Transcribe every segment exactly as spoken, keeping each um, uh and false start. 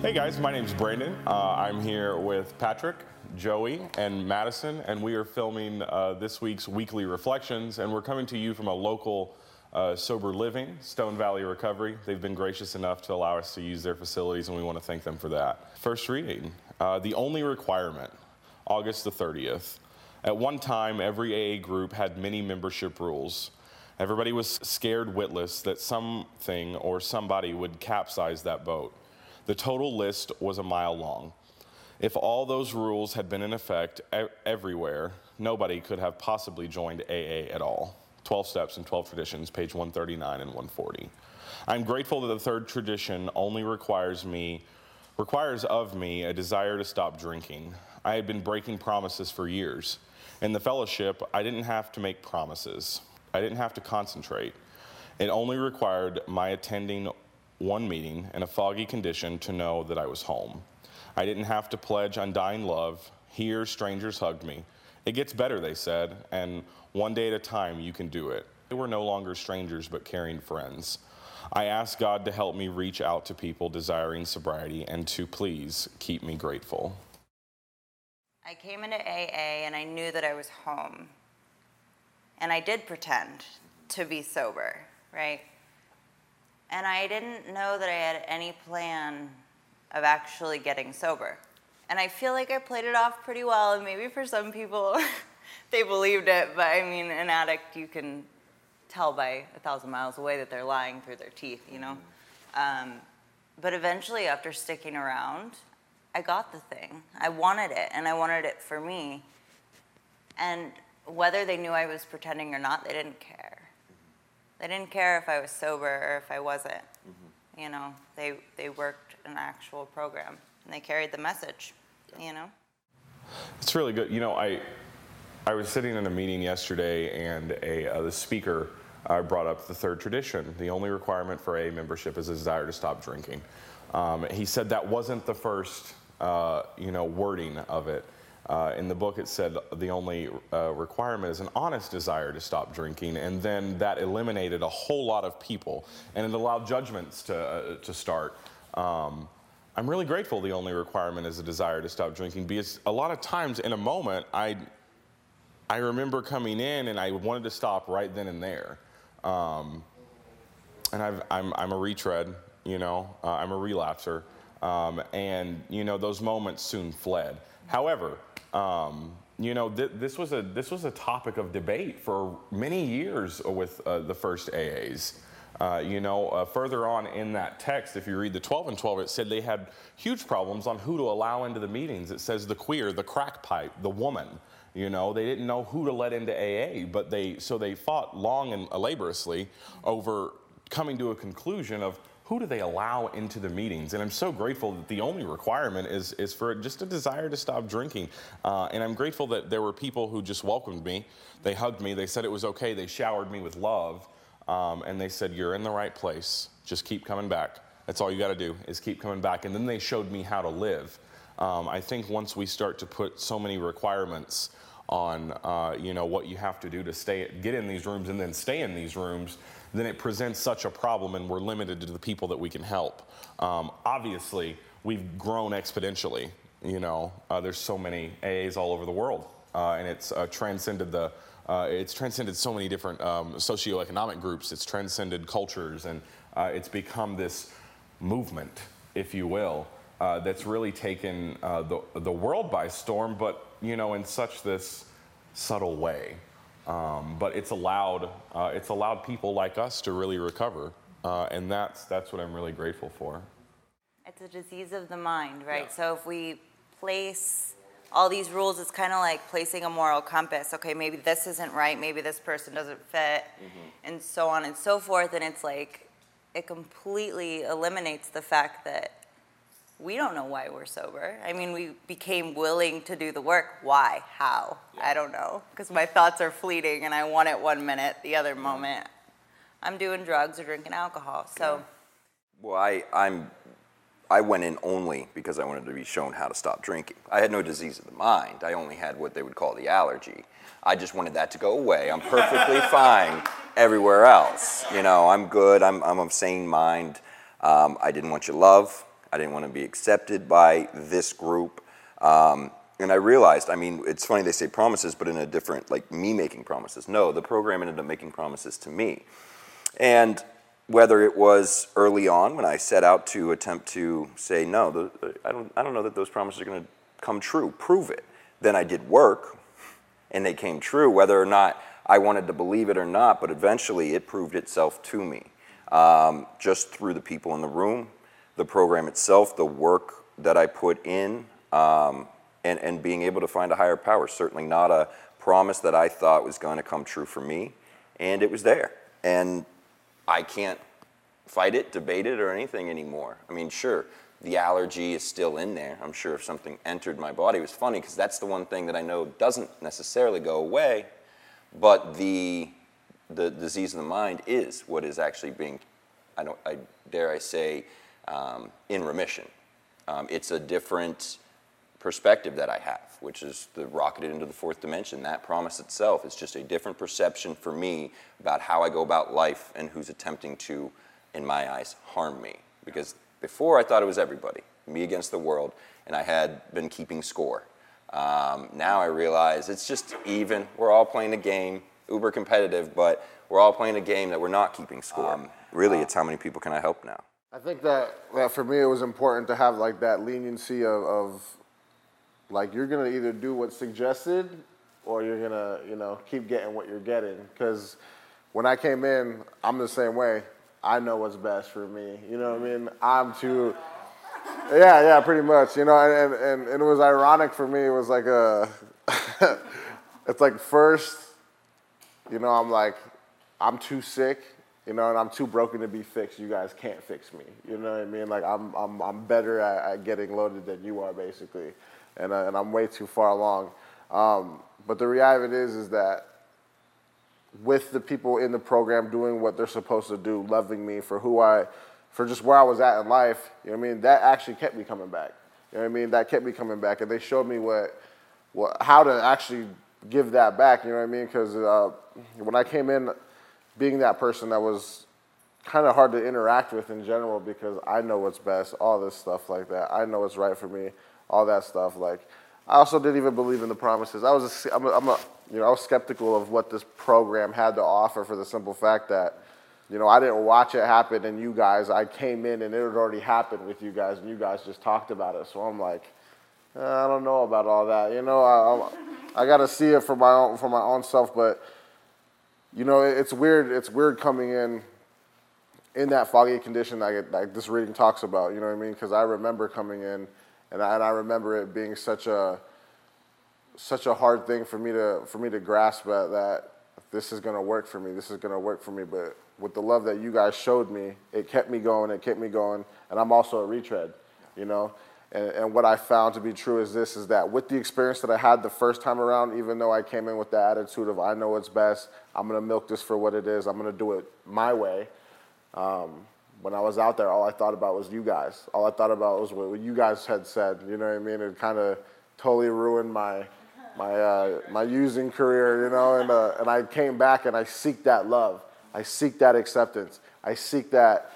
Hey guys, my name's Brandon. Uh, I'm here with Patrick, Joey, and Madison, and we are filming uh, this week's Weekly Reflections, and we're coming to you from a local uh, sober living, Stone Valley Recovery. They've been gracious enough to allow us to use their facilities, and we want to thank them for that. First reading, uh, The Only Requirement, August the thirtieth. At one time, every A A group had many membership rules. Everybody was scared witless that something or somebody would capsize that boat. The total list was a mile long. If all those rules had been in effect e- everywhere, nobody could have possibly joined A A at all. twelve Steps and twelve Traditions, page one thirty-nine and one forty. I'm grateful that the third tradition only requires me, requires of me a desire to stop drinking. I had been breaking promises for years. In the fellowship, I didn't have to make promises. I didn't have to concentrate. It only required my attending one meeting in a foggy condition to know that I was home. I didn't have to pledge undying love. Here, strangers hugged me. It gets better, they said, and one day at a time, you can do it. They were no longer strangers, but caring friends. I asked God to help me reach out to people desiring sobriety and to please keep me grateful. I came into A A and I knew that I was home. And I did pretend to be sober, right? And I didn't know that I had any plan of actually getting sober. And I feel like I played it off pretty well, and maybe for some people, they believed it, but I mean, an addict, you can tell by a thousand miles away that they're lying through their teeth, you know? Um, but eventually, after sticking around, I got the thing. I wanted it, and I wanted it for me. And whether they knew I was pretending or not, they didn't care. They didn't care if I was sober or if I wasn't. Mm-hmm. You know, they they worked an actual program and they carried the message. Yeah. You know, it's really good. You know, I I was sitting in a meeting yesterday, and a uh, the speaker uh, brought up the third tradition. The only requirement for A A membership is a desire to stop drinking. Um, he said that wasn't the first uh, you know wording of it. Uh, in the book, it said the only uh, requirement is an honest desire to stop drinking, and then that eliminated a whole lot of people, and it allowed judgments to uh, to start. Um, I'm really grateful the only requirement is a desire to stop drinking, because a lot of times in a moment, I I remember coming in and I wanted to stop right then and there. Um, and I've, I'm I'm a retread, you know, uh, I'm a relapser, um, and you know those moments soon fled. However, Um, you know, th- this was a this was a topic of debate for many years with uh, the first A As. Uh, you know, uh, further on in that text, if you read the twelve and twelve, it said they had huge problems on who to allow into the meetings. It says the queer, the crack pipe, the woman. You know, they didn't know who to let into A A, but they so they fought long and laboriously over coming to a conclusion of who do they allow into the meetings? And I'm so grateful that the only requirement is is for just a desire to stop drinking. Uh, and I'm grateful that there were people who just welcomed me. They hugged me. They said it was okay. They showered me with love. Um, and they said, you're in the right place. Just keep coming back. That's all you got to do is keep coming back. And then they showed me how to live. Um, I think once we start to put so many requirements on, uh, you know, what you have to do to stay, get in these rooms and then stay in these rooms, then it presents such a problem, and we're limited to the people that we can help. Um, obviously, we've grown exponentially. You know, uh, there's so many A As all over the world, uh, and it's uh, transcended the. Uh, it's transcended so many different um, socioeconomic groups. It's transcended cultures, and uh, it's become this movement, if you will, uh, that's really taken uh, the the world by storm. But you know, in such this subtle way. Um, but it's allowed uh, it's allowed people like us to really recover, uh, and that's that's what I'm really grateful for. It's a disease of the mind, right? Yeah. So if we place all these rules, it's kind of like placing a moral compass. Okay, maybe this isn't right, maybe this person doesn't fit, mm-hmm. and so on and so forth. And it's like it completely eliminates the fact that we don't know why we're sober. I mean, we became willing to do the work. Why? How? Yeah. I don't know. Because my thoughts are fleeting, and I want it one minute, the other moment I'm doing drugs or drinking alcohol. So, well, I I'm I went in only because I wanted to be shown how to stop drinking. I had no disease of the mind. I only had what they would call the allergy. I just wanted that to go away. I'm perfectly fine everywhere else. You know, I'm good. I'm I'm of sane mind. Um, I didn't want your love. I didn't want to be accepted by this group. Um, and I realized, I mean, it's funny they say promises, but in a different, like me making promises. No, the program ended up making promises to me. And whether it was early on when I set out to attempt to say, no, the, I, don't, I don't know that those promises are going to come true, prove it. Then I did work, and they came true, whether or not I wanted to believe it or not, but eventually it proved itself to me. Um, just through the people in the room, the program itself, the work that I put in, um, and, and being able to find a higher power. Certainly not a promise that I thought was going to come true for me, and it was there. And I can't fight it, debate it, or anything anymore. I mean, sure, the allergy is still in there. I'm sure if something entered my body, it was funny because that's the one thing that I know doesn't necessarily go away, but the the disease of the mind is what is actually being, I don't, I dare I say, um, in remission. Um, it's a different perspective that I have, which is the rocketed into the fourth dimension. That promise itself is just a different perception for me about how I go about life and who's attempting to, in my eyes, harm me. Because before I thought it was everybody, me against the world, and I had been keeping score. Um, now I realize it's just even. We're all playing a game, uber competitive, but we're all playing a game that we're not keeping score. Um, really, it's how many people can I help now? I think that, that for me it was important to have like that leniency of, of like you're gonna either do what's suggested or you're gonna, you know, keep getting what you're getting. Because when I came in, I'm the same way. I know what's best for me. You know what I mean? I'm too, yeah, yeah, pretty much. You know, and, and, and it was ironic for me. It was like a, it's like first, you know, I'm like, I'm too sick, you know, and I'm too broken to be fixed. You guys can't fix me. You know what I mean? Like I'm, I'm, I'm better at, at getting loaded than you are, basically, and uh, and I'm way too far along. Um, but the reality of it is, is that with the people in the program doing what they're supposed to do, loving me for who I, for just where I was at in life, you know what I mean? That actually kept me coming back. You know what I mean? That kept me coming back, and they showed me what, what how to actually give that back. You know what I mean? Because uh, when I came in, being that person that was kind of hard to interact with in general, because I know what's best, all this stuff like that. I know what's right for me, all that stuff. Like, I also didn't even believe in the promises. I was, a, I'm, a, I'm a, you know, I was skeptical of what this program had to offer for the simple fact that, you know, I didn't watch it happen, and you guys, I came in and it had already happened with you guys, and you guys just talked about it. So I'm like, eh, I don't know about all that. You know, I, I, I got to see it for my own, for my own self, but. You know, it's weird. It's weird coming in in that foggy condition like, like this reading talks about. You know what I mean? Because I remember coming in, and I, and I remember it being such a such a hard thing for me to for me to grasp that, that this is going to work for me. This is going to work for me. But with the love that you guys showed me, it kept me going. It kept me going. And I'm also a retread. You know. And, and what I found to be true is this, is that with the experience that I had the first time around, even though I came in with the attitude of I know what's best, I'm going to milk this for what it is, I'm going to do it my way. Um, when I was out there, all I thought about was you guys. All I thought about was what you guys had said, you know what I mean? It kind of totally ruined my my uh, my using career, you know, and, uh, and I came back and I seek that love. I seek that acceptance. I seek that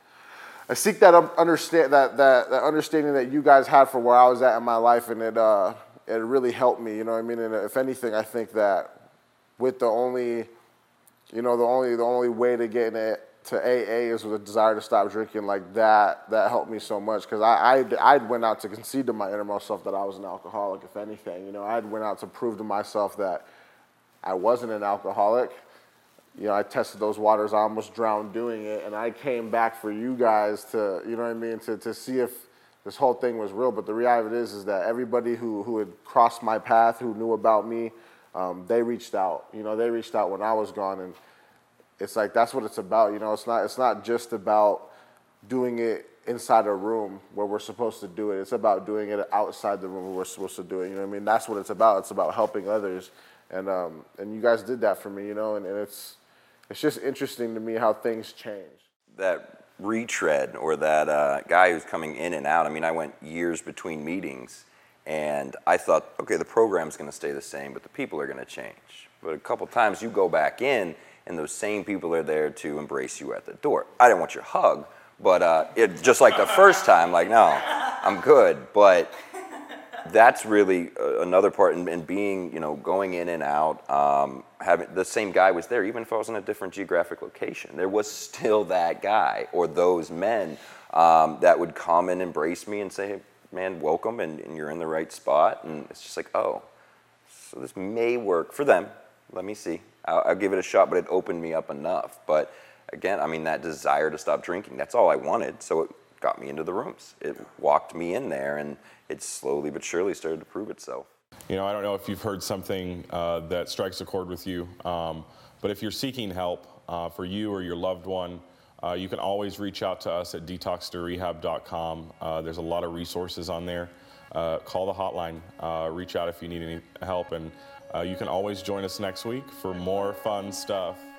I seek that understand that, that that understanding that you guys had for where I was at in my life, and it uh, it really helped me. You know what I mean? And if anything, I think that with the only, you know, the only the only way to get in to A A is with a desire to stop drinking. Like that, that helped me so much, because I I I went out to concede to my innermost self that I was an alcoholic. If anything, you know, I went out to prove to myself that I wasn't an alcoholic. You know, I tested those waters, I almost drowned doing it, and I came back for you guys to, you know what I mean, to, to see if this whole thing was real. But the reality is, is that everybody who, who had crossed my path, who knew about me, um, they reached out. You know, they reached out when I was gone, and it's like, that's what it's about. You know, it's not, it's not just about doing it inside a room where we're supposed to do it. It's about doing it outside the room where we're supposed to do it. You know what I mean? That's what it's about. It's about helping others. And um, and you guys did that for me, you know, and, and it's, It's just interesting to me how things change. That retread, or that uh, guy who's coming in and out, I mean, I went years between meetings, and I thought, okay, the program's going to stay the same, but the people are going to change. But a couple times you go back in, and those same people are there to embrace you at the door. I didn't want your hug, But uh, it, just like the first time, like, no, I'm good. But that's really uh, another part in, in being, you know, going in and out, um, having the same guy was there, even if I was in a different geographic location. There was still that guy or those men um, that would come and embrace me and say, hey, man, welcome, and, and you're in the right spot. And it's just like, oh, so this may work for them. Let me see. I'll, I'll give it a shot, but it opened me up enough. But again, I mean, that desire to stop drinking, that's all I wanted. So it got me into the rooms. It walked me in there, and it slowly but surely started to prove itself. You know, I don't know if you've heard something uh, that strikes a chord with you, um, but if you're seeking help uh, for you or your loved one, uh, you can always reach out to us at detox to rehab dot com. Uh, there's a lot of resources on there. Uh, call the hotline, uh, reach out if you need any help, and uh, you can always join us next week for more fun stuff.